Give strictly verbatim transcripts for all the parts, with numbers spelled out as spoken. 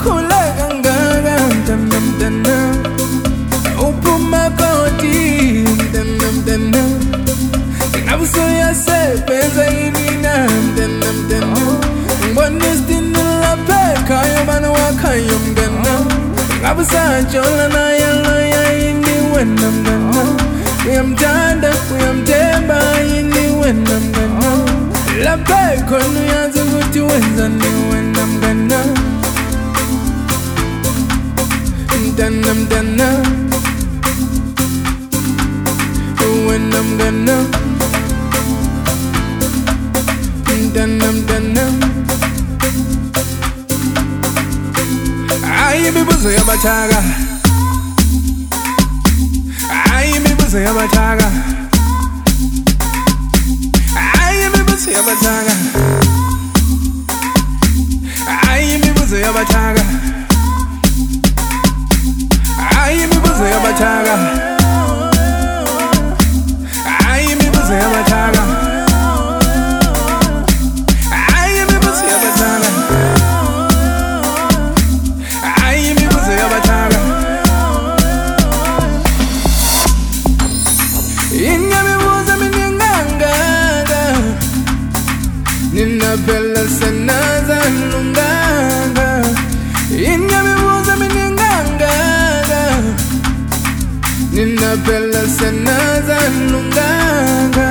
ukhule kangaka mntana mntana uphuma kodi mntana mntana ingabe usuyasebenza yini na mntana mntana ngibona isidingo lapha ekhaya bana wakhayo mngana ingabe usajola naye loya yini wena mngana uyamthanda uyamthemba yini wena mngana lapha khona uyazi ukuthi wenzani wena mngana mntana mntana wena mngana mntana mntana ayi imibuzo yabathaka ayi imibuzo yabathaka ayi imibuzo yabathaka ayi imibuzo yabathaka ayi imibuzo yabathaka ayi imibuzo yabathaka ayi imibuzo yabathaka ayi imibuzo yabathaka inyamibuzo miningangaka nina phela senazalunganga inyamibuzo miningangaka nina phela senazalunganga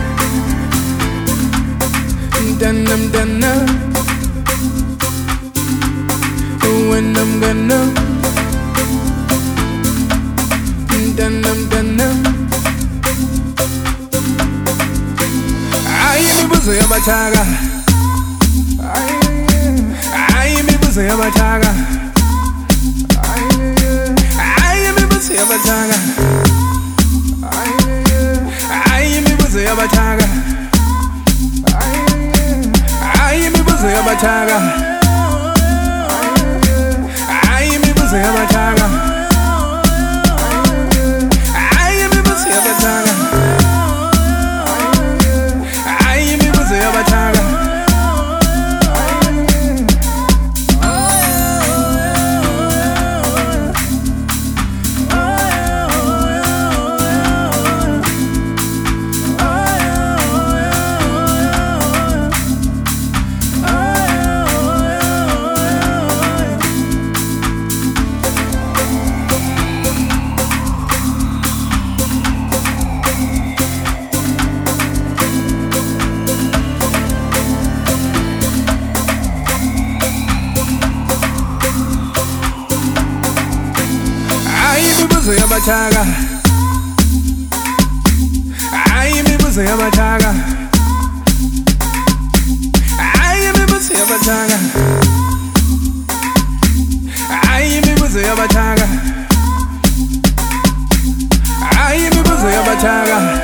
mntana mntana wena mngana mntana mntana ayi imibuzo yabathaka ayi imibuzo yabathaka ayi imibuzo yabathaka ayi imibuzo yabathaka ayi imibuzo yabathaka ayi imibuzo yabathaka ayi imibuzo yabathaka ayi imibuzo yabathaka imibuzo yabathaka ayi imibuzo yabathaka ayi imibuzo yabathaka ayi imibuzo yabathaka ayi imibuzo yabathaka